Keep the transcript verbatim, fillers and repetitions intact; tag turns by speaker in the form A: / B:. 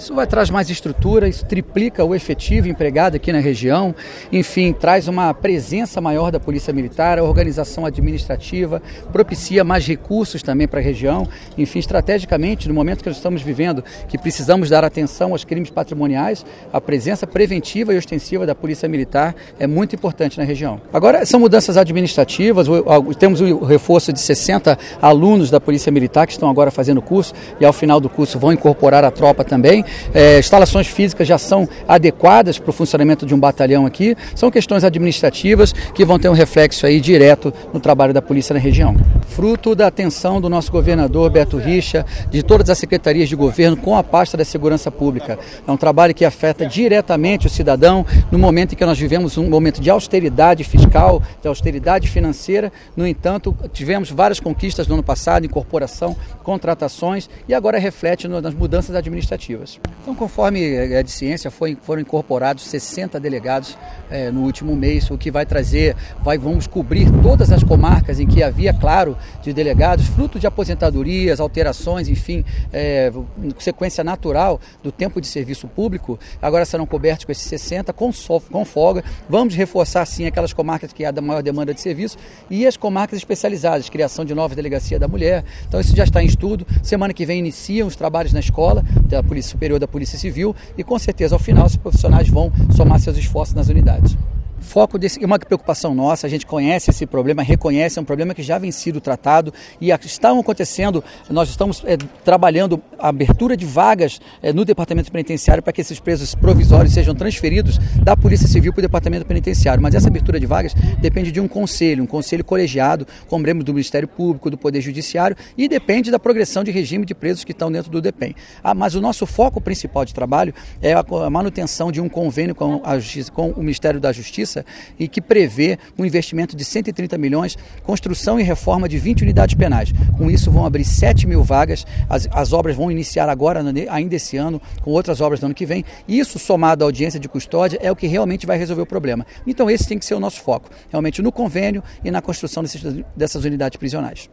A: Isso vai trazer mais estrutura, isso triplica o efetivo empregado aqui na região, enfim, traz uma presença maior da Polícia Militar, a organização administrativa, propicia mais recursos também para a região, enfim, estrategicamente, no momento que nós estamos vivendo, que precisamos dar atenção aos crimes patrimoniais, a presença preventiva e ostensiva da Polícia Militar é muito importante na região. Agora, são mudanças administrativas, temos o reforço de sessenta alunos da Polícia Militar que estão agora fazendo o curso e ao final do curso vão incorporar a tropa também. É, instalações físicas já são adequadas para o funcionamento de um batalhão aqui. São questões administrativas que vão ter um reflexo aí direto no trabalho da polícia na região. Fruto da atenção do nosso governador Beto Richa, de todas as secretarias de governo com a pasta da segurança pública. É um trabalho que afeta diretamente o cidadão no momento em que nós vivemos um momento de austeridade fiscal, de austeridade financeira. No entanto, tivemos várias conquistas no ano passado, incorporação, contratações e agora reflete nas mudanças administrativas. Então, conforme a de ciência, foi, foram incorporados sessenta delegados eh, no último mês, o que vai trazer, vai, vamos cobrir todas as comarcas em que havia, claro, de delegados, fruto de aposentadorias, alterações, enfim, eh, sequência natural do tempo de serviço público, agora serão cobertos com esses sessenta, com, com folga. Vamos reforçar, sim, aquelas comarcas que há da maior demanda de serviço e as comarcas especializadas, criação de nova delegacia da mulher. Então, isso já está em estudo. Semana que vem iniciam os trabalhos na escola da Polícia Superior da Polícia Civil e, com certeza, ao final, os profissionais vão somar seus esforços nas unidades. Foco desse, uma preocupação nossa, a gente conhece esse problema, reconhece, é um problema que já vem sido tratado e estão acontecendo, nós estamos é, trabalhando a abertura de vagas é, no Departamento Penitenciário para que esses presos provisórios sejam transferidos da Polícia Civil para o Departamento Penitenciário, mas essa abertura de vagas depende de um conselho, um conselho colegiado com membros do Ministério Público, do Poder Judiciário e depende da progressão de regime de presos que estão dentro do DEPEN. Ah, mas o nosso foco principal de trabalho é a, a manutenção de um convênio com, a, com o Ministério da Justiça e que prevê um investimento de cento e trinta milhões, construção e reforma de vinte unidades penais. Com isso vão abrir sete mil vagas, as, as obras vão iniciar agora, ainda esse ano, com outras obras no ano que vem. Isso, somado à audiência de custódia, é o que realmente vai resolver o problema. Então esse tem que ser o nosso foco, realmente no convênio e na construção desses, dessas unidades prisionais.